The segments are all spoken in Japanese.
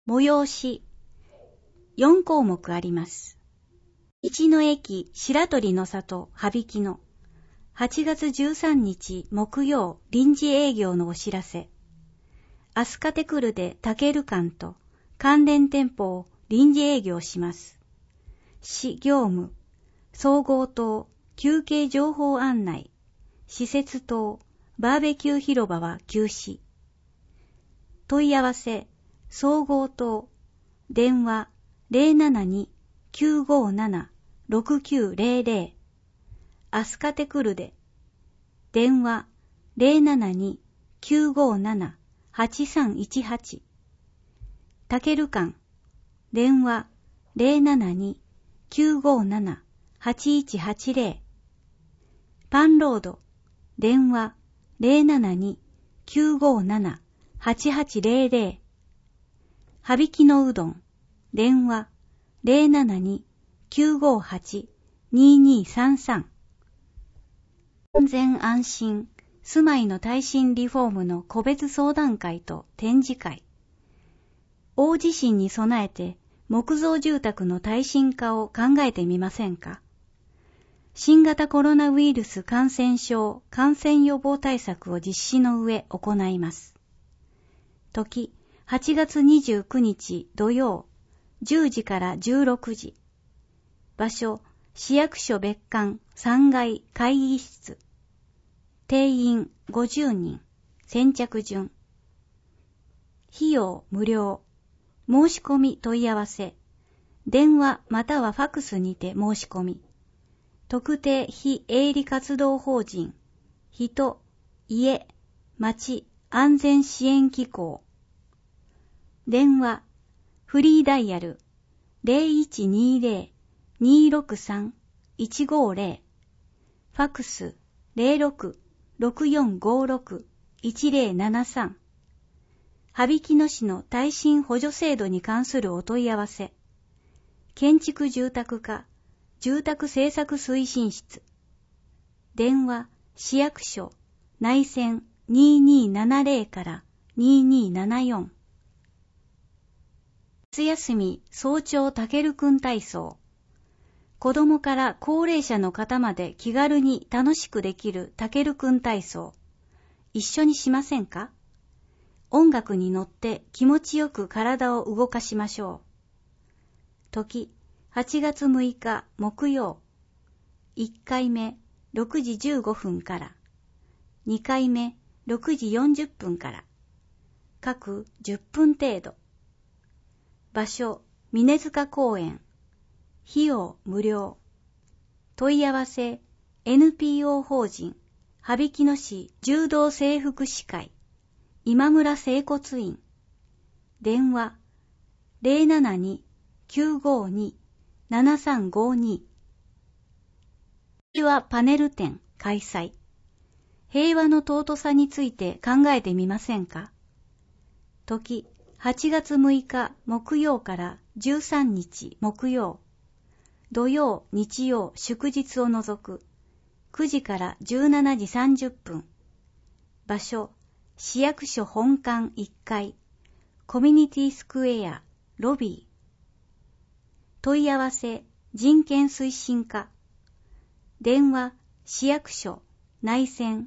催し、4項目あります。道の駅白鳥の里羽曳野、8月13日木曜臨時営業のお知らせ。アスカテクルでタケル館と関連店舗を臨時営業します。市業務、総合棟、休憩情報案内、施設棟、バーベキュー広場は休止。問い合わせ、総合棟、電話 072-957-6900、アスカテクルで、電話 072-957-8318、タケル館、電話 072-957-8180、パンロード、電話 072-957-8800、羽曳野うどん、電話 072-958-2233。安全安心、住まいの耐震リフォームの個別相談会と展示会。大地震に備えて木造住宅の耐震化を考えてみませんか？新型コロナウイルス感染症感染予防対策を実施の上行います。時、8月29日土曜、10時から16時。場所、市役所別館3階会議室。定員50人。先着順。費用無料。申し込み問い合わせ。電話またはファクスにて申し込み。特定非営利活動法人、人、家、町安全支援機構。電話、フリーダイヤル 0120-263-150、ファクス 06-6456-1073。羽曳野市の耐震補助制度に関するお問い合わせ。建築住宅課、住宅政策推進室。電話、市役所、内線2270から2274。夏休み早朝タケルくん体操。子供から高齢者の方まで気軽に楽しくできるタケルくん体操。一緒にしませんか？音楽に乗って気持ちよく体を動かしましょう。時、8月6日木曜。1回目6時15分から。2回目6時40分から。各10分程度。場所、峰塚公園。費用無料。問い合わせ、NPO 法人、羽曳野市柔道整復師会、今村整骨院。電話、072-952-7352。平和パネル展開催。平和の尊さについて考えてみませんか？時、8月6日木曜から13日木曜。土曜、日曜、祝日を除く。9時から17時30分。場所、市役所本館1階。コミュニティスクエア、ロビー。問い合わせ、人権推進課。電話、市役所、内線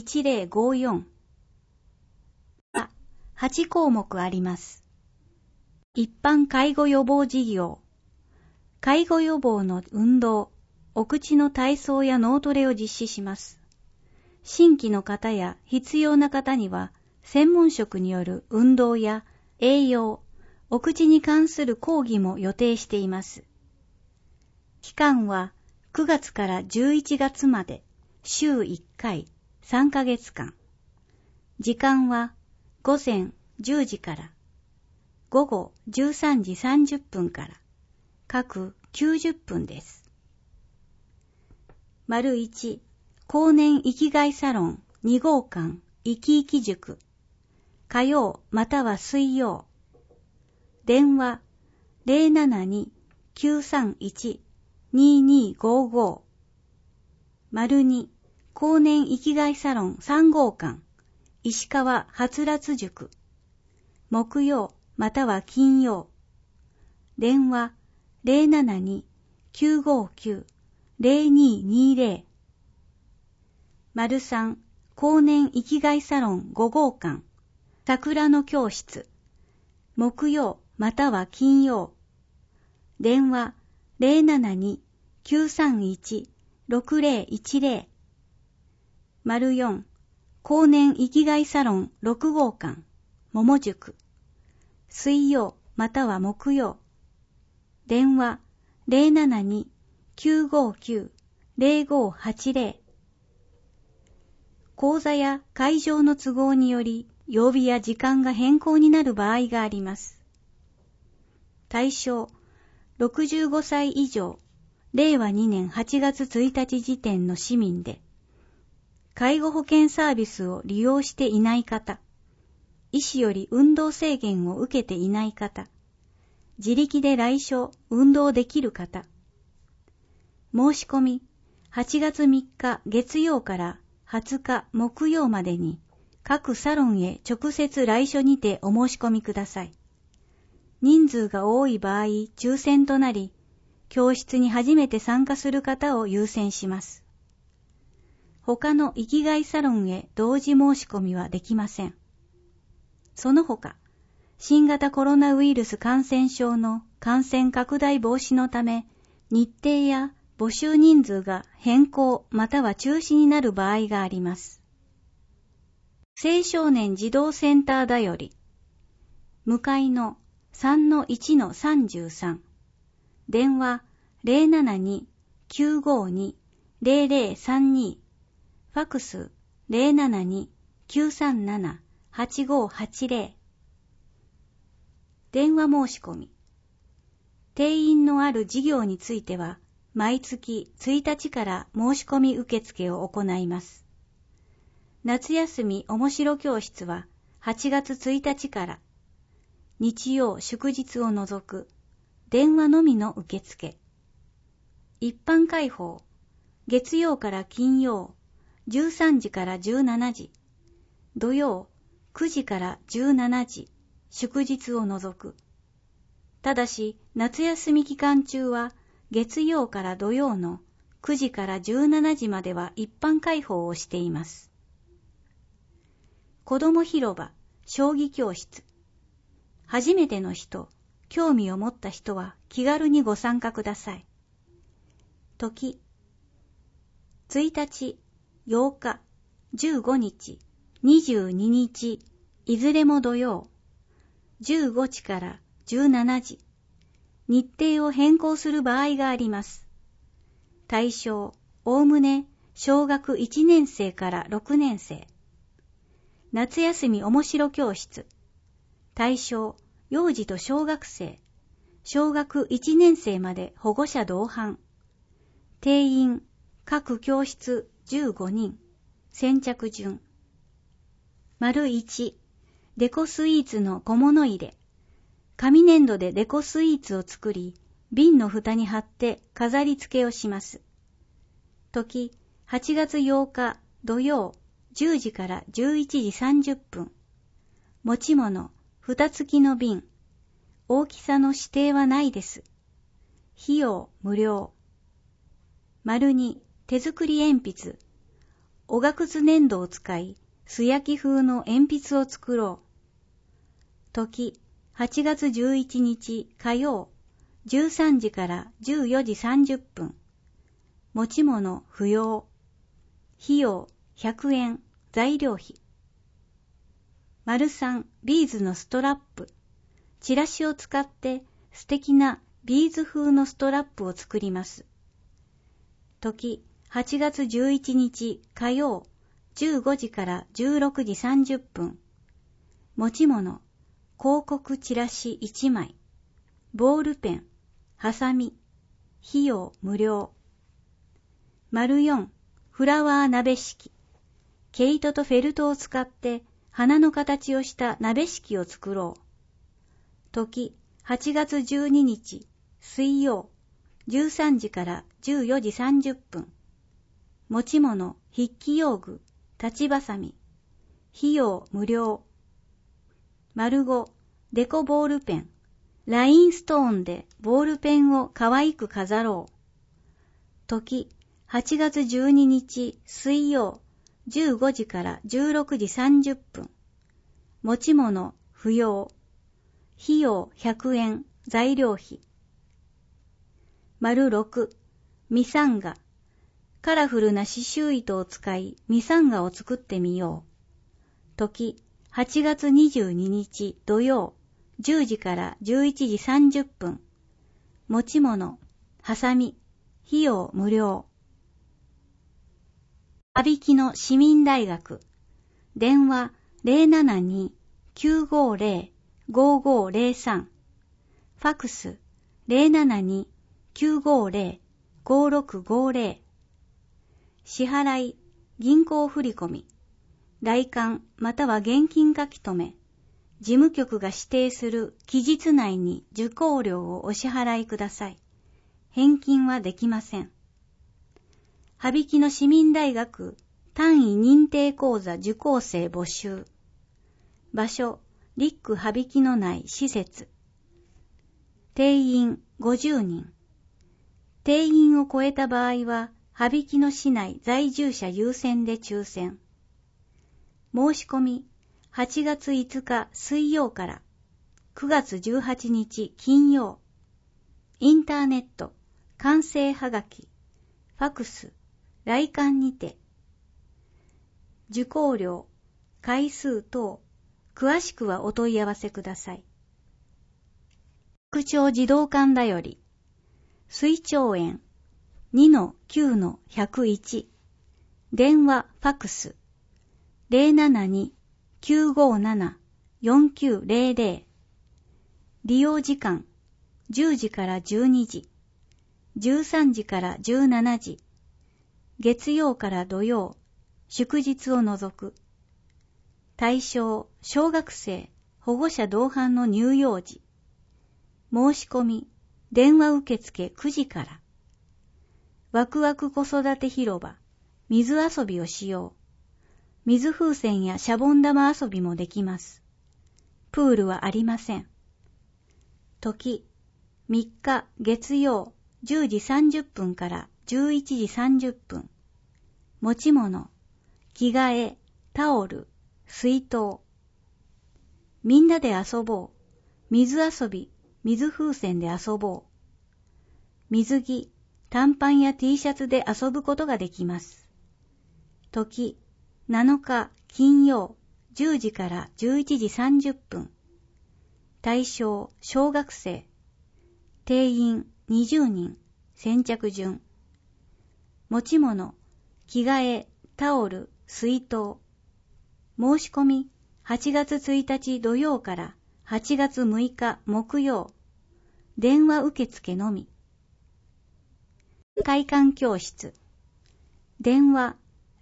1054。8項目あります。一般介護予防事業。介護予防の運動、お口の体操や脳トレを実施します。新規の方や必要な方には、専門職による運動や栄養、お口に関する講義も予定しています。期間は9月から11月まで、週1回、3ヶ月間。時間は午前10時から午後13時30分から各90分です。1、後年生きがいサロン2号館生き生き塾。火曜または水曜。電話 072-931-2255。2、後年生きがいサロン3号館石川はつらつ塾。木曜または金曜。電話 072-959-0220。3、後年生きがいサロン5号館、桜の教室。木曜または金曜。電話 072-931-6010。4、後年生きがいサロン6号館、桃宿。水曜または木曜。電話 072-959-0580。講座や会場の都合により曜日や時間が変更になる場合があります。対象65歳以上、令和2年8月1日時点の市民で、介護保険サービスを利用していない方、医師より運動制限を受けていない方、自力で来所、運動できる方。申し込み、8月3日月曜から20日木曜までに、各サロンへ直接来所にてお申し込みください。人数が多い場合、抽選となり、教室に初めて参加する方を優先します。他の生きがいサロンへ同時申し込みはできません。その他、新型コロナウイルス感染症の感染拡大防止のため、日程や募集人数が変更または中止になる場合があります。青少年児童センターだより、向かいの 3-1-33、電話 072-952-0032、ファクス 072-937-8580。電話申し込み。定員のある事業については、毎月1日から申し込み受付を行います。夏休みおもしろ教室は8月1日から、日曜祝日を除く電話のみの受付。一般開放、月曜から金曜13時から17時、土曜9時から17時、祝日を除く。ただし、夏休み期間中は月曜から土曜の9時から17時までは一般開放をしています。子ども広場、将棋教室。初めての人、興味を持った人は気軽にご参加ください。時、1日、8日、15日、22日、いずれも土曜、15時から17時、日程を変更する場合があります。対象、おおむね小学1年生から6年生。夏休みおもしろ教室。対象、幼児と小学生。小学1年生まで保護者同伴。定員、各教室15人。先着順。1、デコスイーツの小物入れ。紙粘土でデコスイーツを作り、瓶の蓋に貼って飾り付けをします。時、8月8日土曜10時から11時30分。持ち物、蓋付きの瓶。大きさの指定はないです。費用無料。2、手作り鉛筆。おがくず粘土を使い、素焼き風の鉛筆を作ろう。時、8月11日火曜、13時から14時30分。持ち物不要。費用100円、材料費。3、ビーズのストラップ。チラシを使って素敵なビーズ風のストラップを作ります。時、8月11日火曜、15時から16時30分。持ち物、広告チラシ1枚。ボールペン、ハサミ。費用無料。4、フラワー鍋敷。毛糸とフェルトを使って花の形をした鍋敷を作ろう。時、8月12日水曜、13時から14時30分。持ち物、筆記用具、立ちばさみ。費用無料。5、 デコボールペン、ラインストーンでボールペンを可愛く飾ろう。時、8月12日水曜、15時から16時30分。持ち物不要。費用100円、材料費。6、ミサンガ。カラフルな刺繍糸を使い、ミサンガを作ってみよう。時、8月22日土曜、10時から11時30分。持ち物、ハサミ、費用無料。羽曳野市民大学。電話072-950-5503。ファクス072-950-5650。支払い、銀行振込、来館または現金書き留め、事務局が指定する期日内に受講料をお支払いください。返金はできません。羽曳野市民大学単位認定講座受講生募集。場所、リック羽曳野内施設。定員50人。定員を超えた場合は、羽曳野市内在住者優先で抽選。申し込み、8月5日水曜から9月18日金曜。インターネット、完成はがき、ファクス、来館にて。受講料、回数等、詳しくはお問い合わせください。副長児童館だより、水長園 2-9-101。電話ファクス 072-957-4900。利用時間10時から12時、13時から17時、月曜から土曜、祝日を除く。対象、小学生、保護者同伴の乳幼児。申し込み、電話受付9時から。ワクワク子育て広場、水遊びをしよう。水風船やシャボン玉遊びもできます。プールはありません。時、3日月曜10時30分から11時30分。持ち物、着替え、タオル、水筒。みんなで遊ぼう。水遊び、水風船で遊ぼう。水着、短パンや T シャツで遊ぶことができます。時、7日金曜10時から11時30分。対象、小学生。定員20人、先着順。持ち物、着替え、タオル、水筒。申し込み、8月1日土曜から8月6日木曜。電話受付のみ。会館教室。電話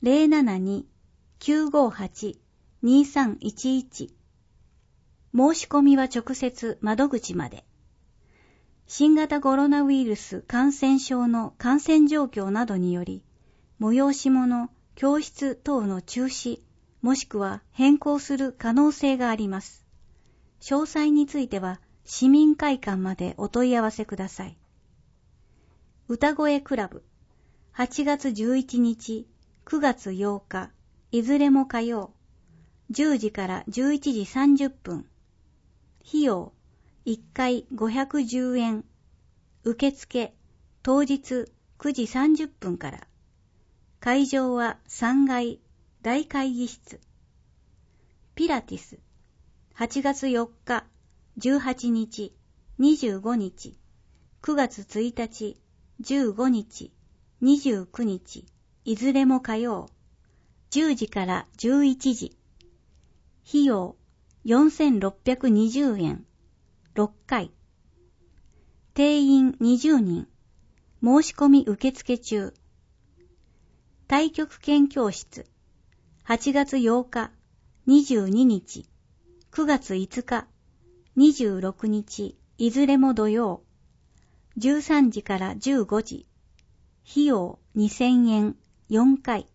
072-958-2311。申し込みは直接窓口まで。新型コロナウイルス感染症の感染状況などにより、催し物、教室等の中止、もしくは変更する可能性があります。詳細については、市民会館までお問い合わせください。歌声クラブ、8月11日、9月8日、いずれも火曜、10時から11時30分。費用、1回510円。受付、当日9時30分から。会場は3階、大会議室。ピラティス、8月4日、18日、25日、9月1日、15日、29日、いずれも火曜、10時から11時。費用、4620円。6回。定員20人。申し込み受付中。太極拳教室。8月8日、22日、9月5日、26日、いずれも土曜。13時から15時。費用2000円。4回。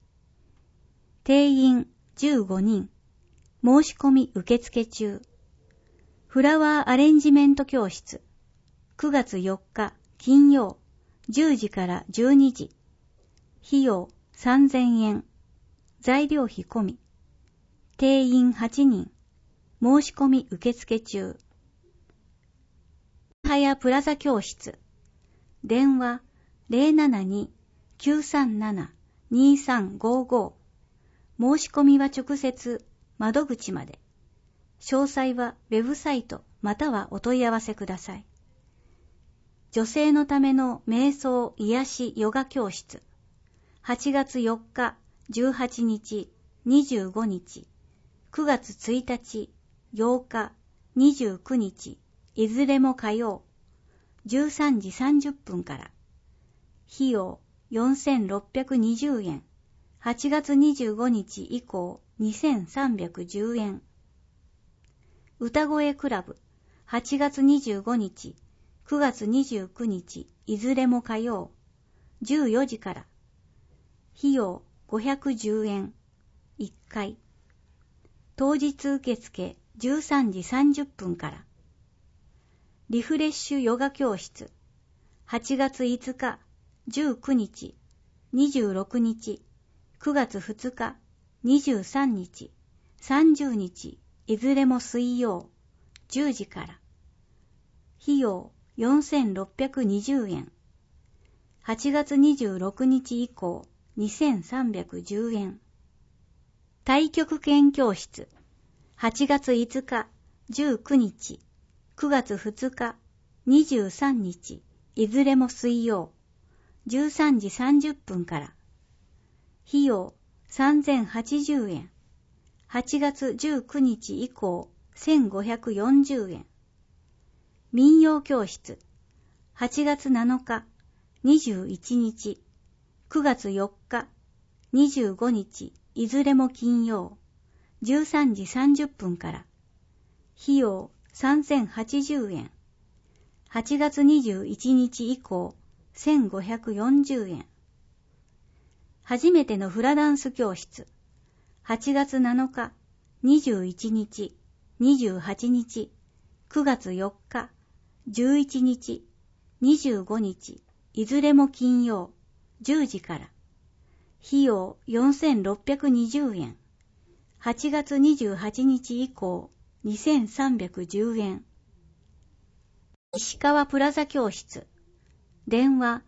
定員15人。申し込み受付中。 フラワーアレンジメント教室、9月4日金曜、10時から12時。費用3000円。材料費込み。定員8人。申し込み受付中。はやプラザ教室。電話072-937-2355。申し込みは直接窓口まで。詳細はウェブサイトまたはお問い合わせください。女性のための瞑想癒しヨガ教室。8月4日、18日、25日、9月1日、8日、29日、いずれも火曜、13時30分から。費用4620円。8月25日以降2310円。歌声クラブ。8月25日、9月29日、いずれも火曜、14時から。費用510円。1回。当日受付13時30分から。リフレッシュヨガ教室。8月5日、19日、26日、9月2日、23日、30日、いずれも水曜、10時から。費用4620円。8月26日以降、2310円。太極拳教室。8月5日、19日、9月2日、23日、いずれも水曜、13時30分から。費用3080円。8月19日以降、1540円。民謡教室。8月7日、21日、9月4日、25日、いずれも金曜、13時30分から。費用3080円。8月21日以降、1540円。初めてのフラダンス教室。8月7日、21日、28日、9月4日、11日、25日、いずれも金曜、10時から。費用4620円。8月28日以降、2310円。石川プラザ教室。電話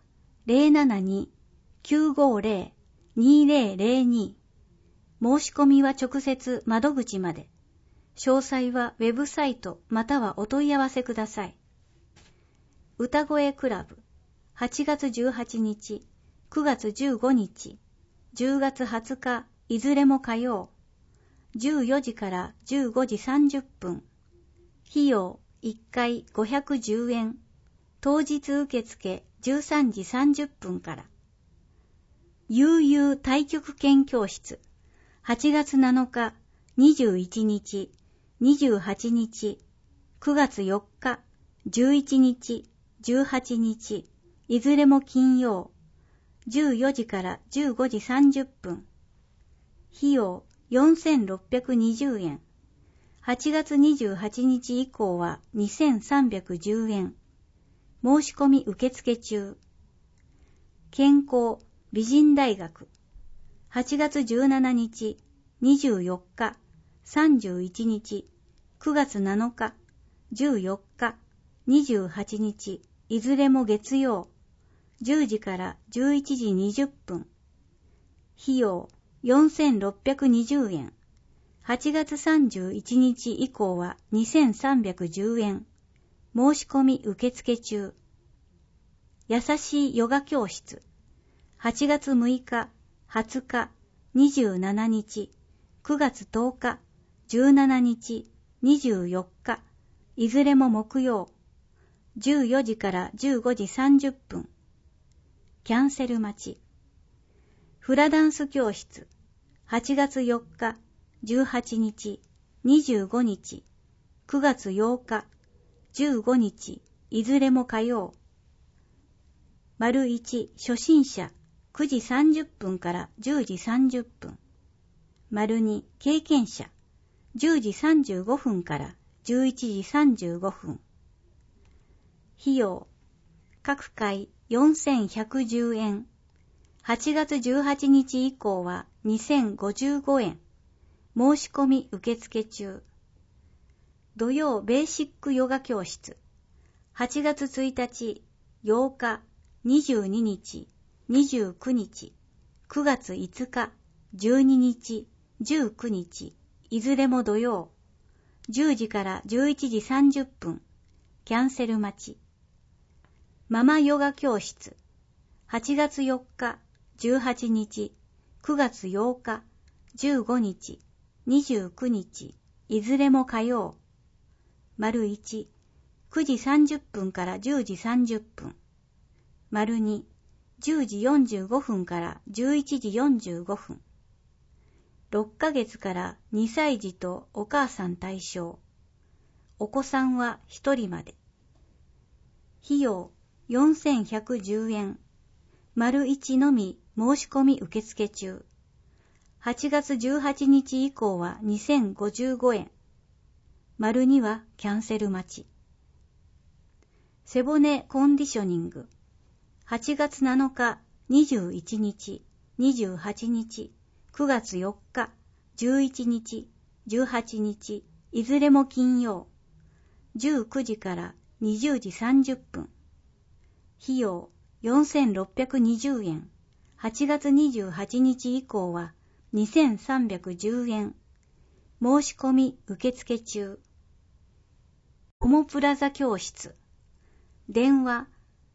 072-950-2002。申し込みは直接窓口まで。詳細はウェブサイトまたはお問い合わせください。歌声クラブ。8月18日、9月15日、10月20日、いずれも火曜。14時から15時30分。費用1回510円。当日受付13時30分から。悠々太極拳教室。8月7日、21日、28日、9月4日、11日、18日、いずれも金曜。14時から15時30分。費用4620円。8月28日以降は2310円。申し込み受付中。健康美人大学。8月17日、24日、31日、9月7日、14日、28日、いずれも月曜。10時から11時20分。費用4620円。8月31日以降は2310円。申し込み受付中。優しいヨガ教室。8月6日、20日、27日、9月10日、17日、24日、いずれも木曜。14時から15時30分。キャンセル待ち。フラダンス教室。8月4日、18日、25日、9月8日、15日、いずれも火曜。丸1初心者9時30分から10時30分。丸2経験者10時35分から 11時35分。費用、各回4110円。8月18日以降は2055円。申し込み受付中。土曜ベーシックヨガ教室。8月1日、8日、22日、29日、9月5日、12日、19日、いずれも土曜。10時から11時30分。キャンセル待ち。ママヨガ教室。8月4日、18日、9月8日、15日、29日、いずれも火曜。丸1、9時30分から10時30分。丸2、10時45分から11時45分。6ヶ月から2歳児とお母さん対象。お子さんは1人まで。費用4110円。丸1のみ申し込み受付中。8月18日以降は2055円。丸2はキャンセル待ち。背骨コンディショニング。8月7日、21日、28日、9月4日、11日、18日、いずれも金曜。19時から20時30分。費用4620円。8月28日以降は2310円。申し込み受付中。オモプラザ教室。電話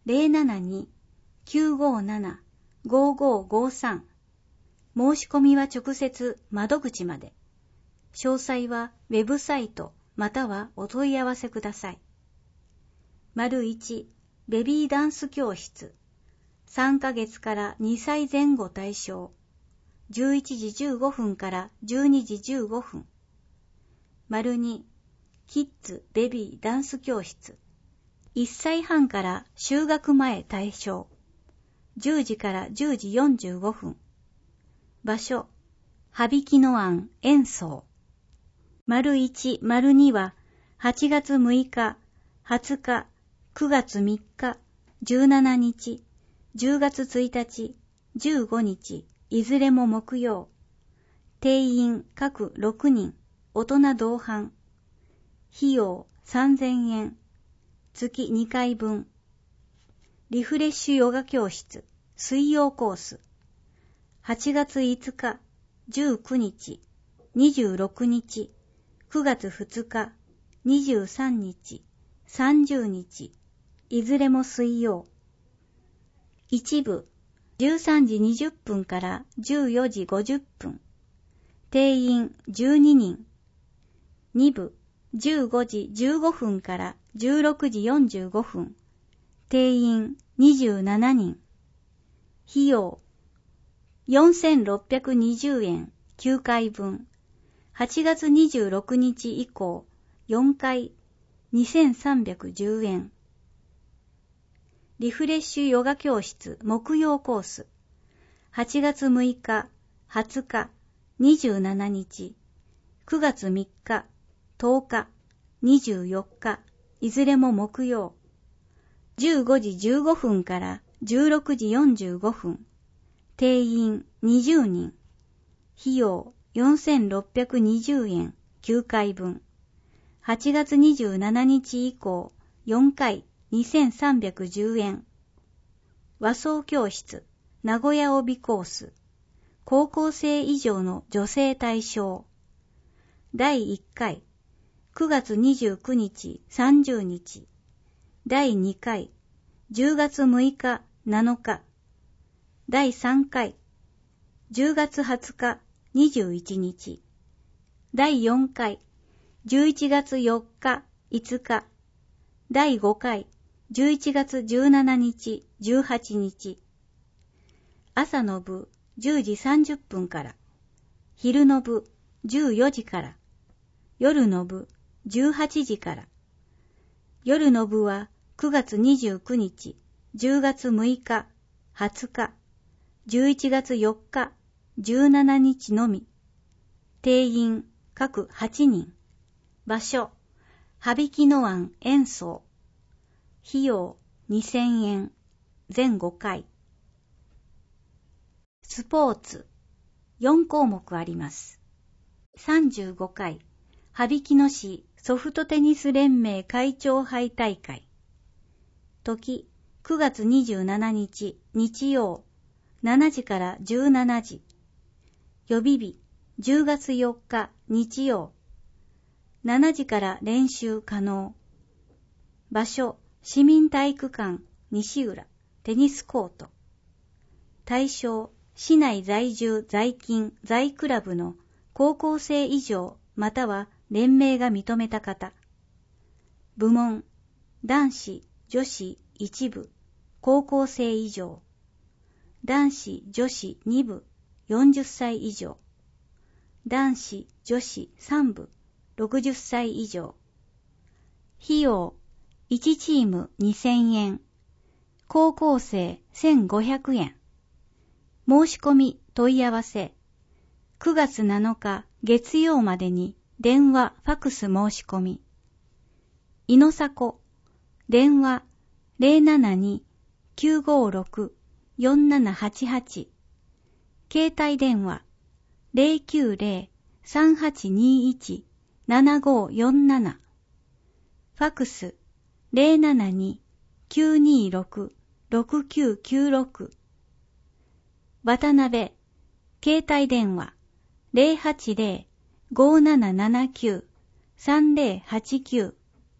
072-957-5553。申し込みは直接窓口まで。詳細はウェブサイトまたはお問い合わせください。丸1、ベビーダンス教室。3ヶ月から2歳前後対象。11時15分から12時15分。丸2、キッズベビーダンス教室。1歳半から就学前対象。10時から10時45分。場所、羽曳野庵演奏。丸1、丸2は8月6日、20日、9月3日、17日、10月1日、15日、いずれも木曜。定員各6人、大人同伴。費用3000円。月2回分。リフレッシュヨガ教室、水曜コース。8月5日、19日、26日、9月2日、23日、30日、いずれも水曜。一部、13時20分から14時50分。定員12人。二部、15時15分から16時45分。定員27人。費用4620円9回分。8月26日以降4回2310円。リフレッシュヨガ教室木曜コース。8月6日、20日、27日、9月3日、10日、24日、いずれも木曜。15時15分から16時45分。定員20人。費用4620円9回分。8月27日以降4回2310円。和装教室名古屋帯コース。高校生以上の女性対象。第1回9月29日30日。第2回10月6日7日。第3回10月20日21日。第4回11月4日5日。第5回11月17日18日。朝の部10時30分から。昼の部14時から。夜の部18時から。夜の部は9月29日、10月6日、20日、11月4日、17日のみ。定員各8人。場所、 羽曳野湾演奏。費用2000円。全5回。スポーツ。4項目あります。35回。羽曳野市ソフトテニス連盟会長杯大会。時、9月27日日曜、7時から17時。予備日、10月4日日曜、7時から練習可能。場所、市民体育館西浦テニスコート。対象、市内在住在勤在クラブの高校生以上または連盟が認めた方。部門、男子女子1部高校生以上、男子女子2部40歳以上、男子女子3部60歳以上。費用、1チーム2000円、高校生1500円。申し込み問い合わせ、9月7日月曜までに電話ファクス申し込み。いのさこ、電話 072-956-4788、携帯電話 090-3821-7547、ファクス 072-926-6996、渡辺、携帯電話 080-5779-3089。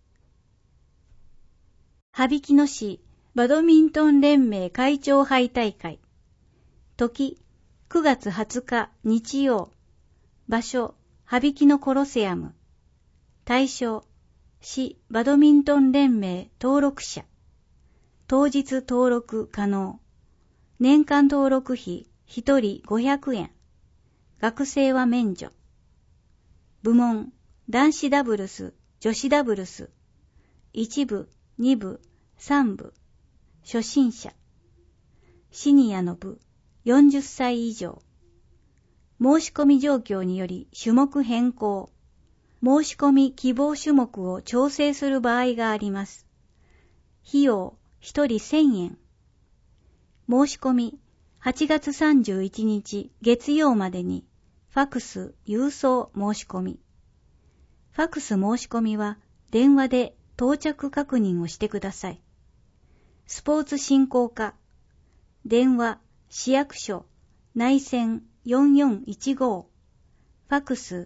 羽曳野市バドミントン連盟会長杯大会。時、9月20日日曜。場所、羽曳野コロセアム。対象、市バドミントン連盟登録者。当日登録可能。年間登録費1人500円。学生は免除。部門、男子ダブルス、女子ダブルス。1部、2部、3部。初心者。シニアの部、40歳以上。申し込み状況により種目変更。申し込み希望種目を調整する場合があります。費用、1人1000円。申し込み、8月31日月曜までに、ファクス郵送申し込み。ファクス申し込みは電話で到着確認をしてください。スポーツ振興課。電話、市役所、内線4415。ファクス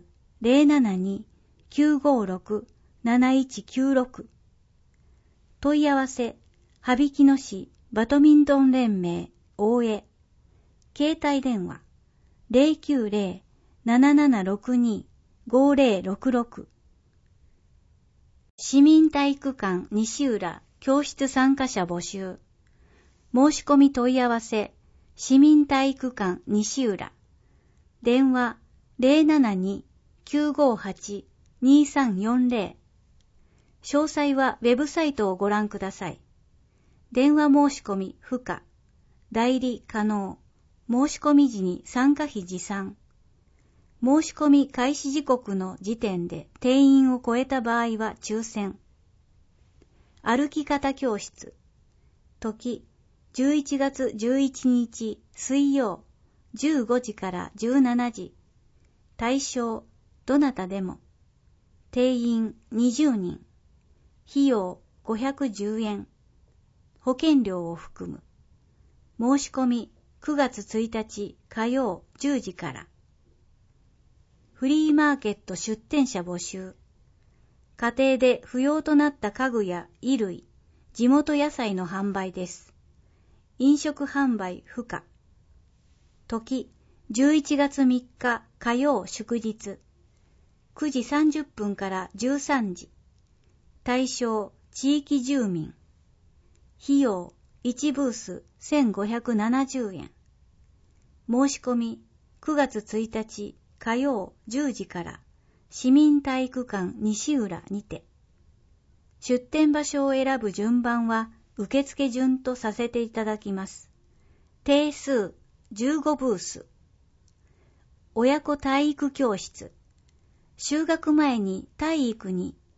072-956-7196。問い合わせ、羽曳野市バドミントン連盟大江。携帯電話 090-7762-5066。市民体育館西浦教室参加者募集。申し込み問い合わせ、市民体育館西浦。電話 072-958-2340。詳細はウェブサイトをご覧ください。電話申し込み不可。代理可能。申し込み時に参加費持参。申し込み開始時刻の時点で定員を超えた場合は抽選。歩き方教室。時、11月11日水曜、15時から17時。対象、どなたでも。定員20人。費用510円。保険料を含む。申し込み9月1日火曜10時から。フリーマーケット出店者募集。家庭で不要となった家具や衣類、地元野菜の販売です。飲食販売不可。時、11月3日火曜祝日。9時30分から13時。対象、地域住民。費用、1ブース1570円。申し込み、9月1日火曜10時から市民体育館西浦にて。出店場所を選ぶ順番は受付順とさせていただきます。定数15ブース。親子体育教室。就学前に体育に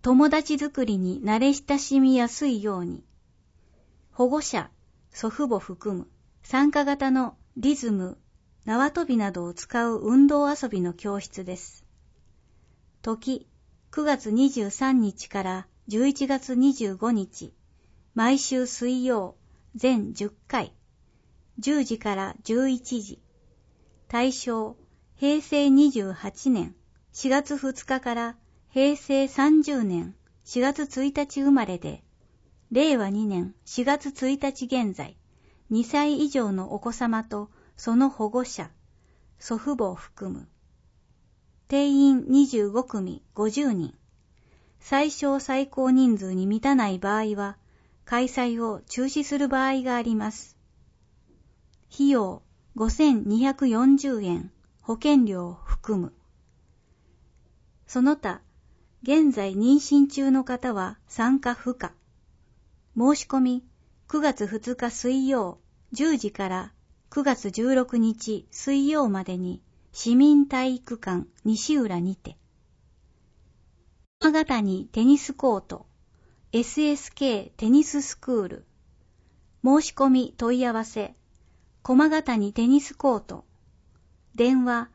友達作りに慣れ親しみやすいように。保護者、祖父母含む参加型のリズム、縄跳びなどを使う運動遊びの教室です。時、9月23日から11月25日、毎週水曜、全10回、10時から11時。対象、平成28年4月2日から平成30年4月1日生まれで、令和2年4月1日現在、2歳以上のお子様とその保護者、祖父母を含む。定員25組50人。最小最高人数に満たない場合は、開催を中止する場合があります。費用5240円、保険料を含む。その他、現在妊娠中の方は参加不可。申し込み9月2日水曜10時から9月16日水曜までに市民体育館西浦にて。駒ヶ谷テニスコート SSK テニススクール。申し込み問い合わせ駒ヶ谷テニスコート。電話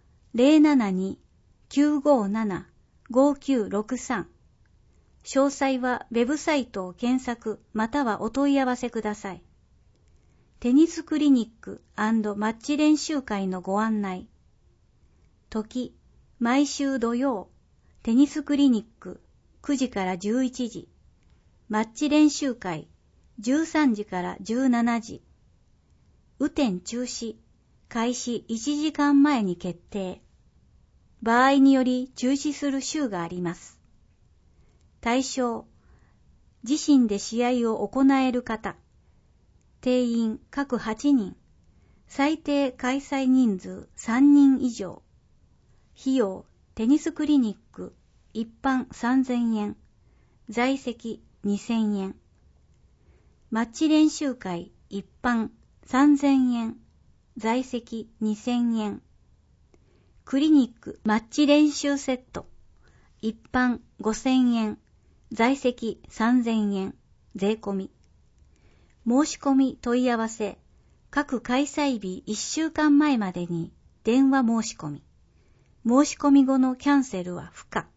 072-957-5963。詳細はウェブサイトを検索またはお問い合わせください。テニスクリニック&マッチ練習会のご案内。時、毎週土曜、テニスクリニック9時から11時。マッチ練習会13時から17時。雨天中止、開始1時間前に決定。場合により中止する週があります。対象、自身で試合を行える方。定員各8人。最低開催人数3人以上。費用、テニスクリニック、一般3000円。在籍2000円。マッチ練習会、一般3000円。在籍2000円。クリニックマッチ練習セット。一般5000円。在籍3000円。税込み。申し込み問い合わせ。各開催日1週間前までに電話申し込み。申し込み後のキャンセルは不可。